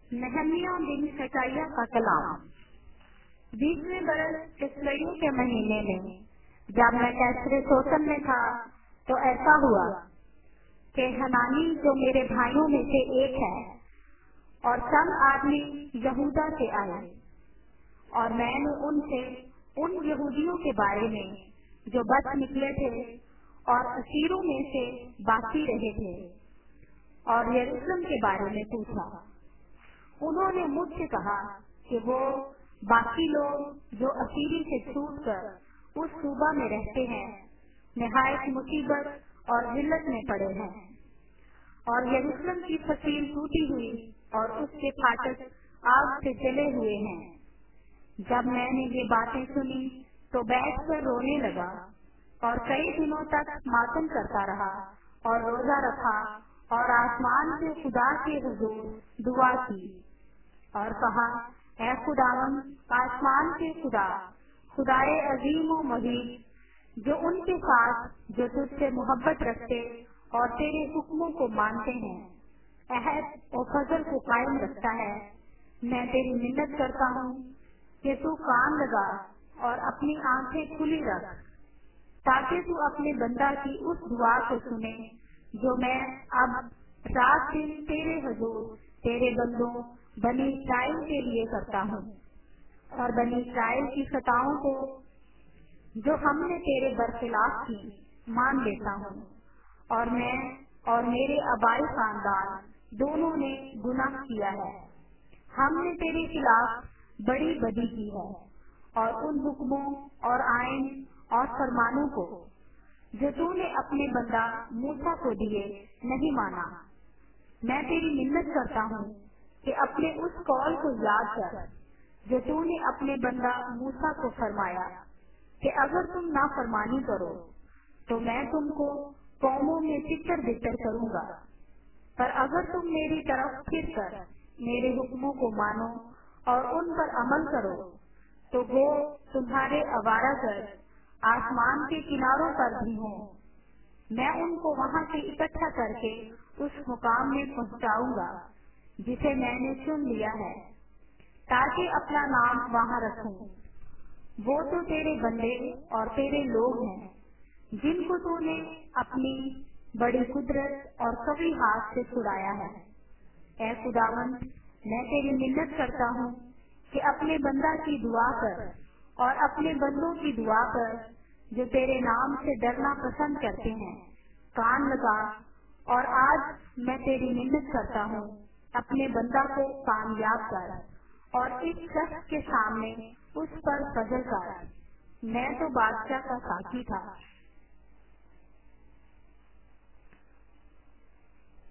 नहमिया बिन शकाया का कलाम। 20वें बरस किस्लयू के महीने में जब मैं कैसरे सोसन में था, तो ऐसा हुआ कि हनानी जो मेरे भाइयों में से एक है और सब आदमी यहूदा से आए, और मैंने उनसे उन यहूदियों के बारे में जो बच निकले थे और असीरों में से बाकी रहे थे और यरूशलेम के बारे में पूछा। उन्होंने मुझसे कहा कि वो बाकी लोग जो असीरी से छूट कर उस सूबा में रहते हैं निहायत मुसीबत और जिल्लत में पड़े हैं, और यरूशलेम की फसील टूटी हुई और उसके फाटक आग से जले हुए हैं। जब मैंने ये बातें सुनी तो बैठकर रोने लगा और कई दिनों तक मातम करता रहा और रोजा रखा और आसमान के खुदा के हुजूर दुआ की और कहा, ऐ खुदावन आसमान के खुदा, खुदाए अजीम व मजीद, जो उनके साथ जो तुझसे मोहब्बत रखते और तेरे हुक्मों को मानते हैं अहद और फजल को कायम रखता है, मैं तेरी मिन्नत करता हूँ कि तू कान लगा और अपनी आंखें खुली रख, ताकि तू अपने बंदा की उस दुआ को सुने जो मैं अब रात दिन तेरे हुजूर तेरे बंदों बनी इस्राइल के लिए करता हूँ, और बनी इस्राइल की खताओं को जो हमने तेरे बरखिलाफ की मान लेता हूँ। और मैं और मेरे आबाई खानदान दोनों ने गुनाह किया है, हमने तेरे खिलाफ बड़ी बदी की है और उन हुक्मों और आईन और फरमानों को जो तूने अपने बंदा मूसा को दिए नहीं माना। मैं तेरी मिन्नत करता हूँ कि अपने उस कौल को याद कर जो तूने अपने बंदा मूसा को फरमाया कि अगर तुम नाफरमानी करो तो मैं तुमको कौमों में तितर बितर करूँगा, पर अगर तुम मेरी तरफ फिर कर मेरे हुक्मों को मानो और उन पर अमल करो तो वो तुम्हारे आवारा कर आसमान के किनारों पर भी हों, मैं उनको वहाँ से इकट्ठा करके उस मुकाम में पहुँचाऊंगा जिसे मैंने चुन लिया है, ताकि अपना नाम वहाँ रखूं। वो तो तेरे बंदे और तेरे लोग हैं, जिनको तूने अपनी बड़ी कुदरत और कभी हाथ से छुड़ाया है। ऐ खुदावंद, मैं तेरी मिन्नत करता हूँ कि अपने बंदा की दुआ कर और अपने बंदों की दुआ कर जो तेरे नाम से डरना पसंद करते हैं, कान लगा। और आज मैं तेरी मिन्नत करता हूँ, अपने बंदा को कामयाब कर और इस शख्स के सामने उस पर फजल कर। मैं तो बादशाह का साथी था